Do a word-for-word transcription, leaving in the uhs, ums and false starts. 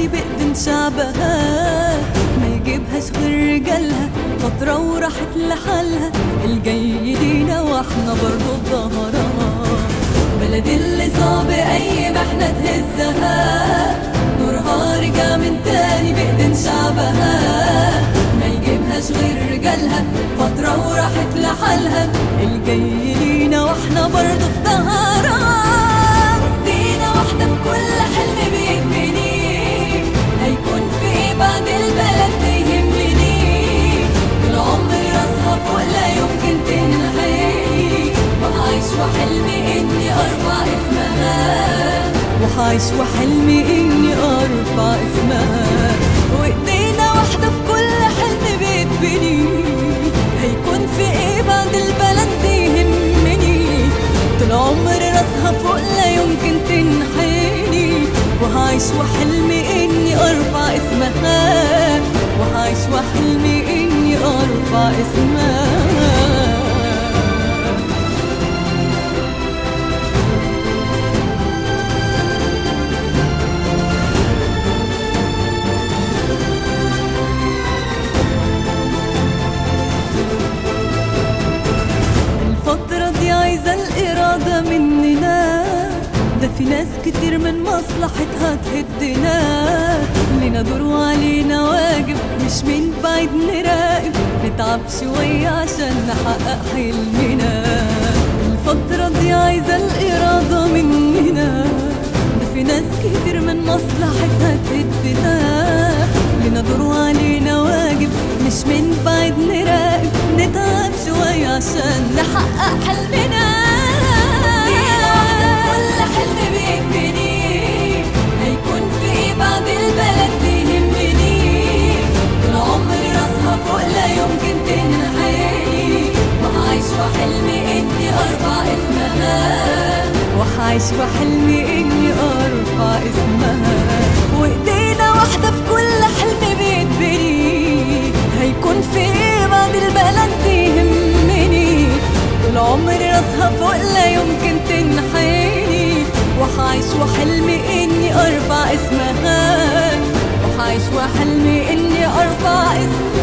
بإيدين شعبها ما يجيبهاش غير رجالها، فترة وراحت لحالها الجاي لينا واحنا برضو بظهرها. بلد اللي صعب أي محنة تهزها، نورها رجع من تاني بإيدين شعبها ما يجيبهاش غير رجالها، فترة وراحت لحالها الجاي لينا واحنا برضو في ظهرها. ايدينا واحدة في كل حلم بيهمني، هيكون في ايه بعد البلد دي يهمني. طول عمري راسها فوق لا يمكن تنحني، وعايش وحلمي اني ارفع اسمها، وعايش وحلمي اني ارفع اسمها. وايدينا واحدة في كل حلم بيتبني، هيكون في ايه بعد البلد دي يهمني. طول عمري راسها فوق لا يمكن تنحني، وعايش وحلمي اني ارفع اسمها، وعايش وحلمي اني ارفع اسمها. الفترة دي عايزة الإرادة مننا، ده في ناس كتير من مصلحتها تهدنا. لينا دور وعلينا واجب، مش من بعيد نراقب، نتعب شوية عشان نحقق حلمنا. الفترة دي عايزة الإرادة مننا، ده في ناس كتير من مصلحتها تهدنا. لينا دور وعلينا واجب، مش من بعيد نراقب، نتعب شوية عشان نحقق حلمنا. كل حلم بيهمني، هيكون في ايه بعد البلد دي يهمني. طول عمري راسها فوق لا يمكن تنحني، وعايش وحلمي اني ارفع اسمها، وعايش وحلمي اني ارفع اسمها. وايدينا واحدة في كل حلم بيتبني، هيكون في ايه بعد البلد دي يهمني. طول عمري راسها فوق لا يمكن تنحني، وعايش وحلمي اني ارفع اسمها، وعايش وحلمي اني ارفع اسمها.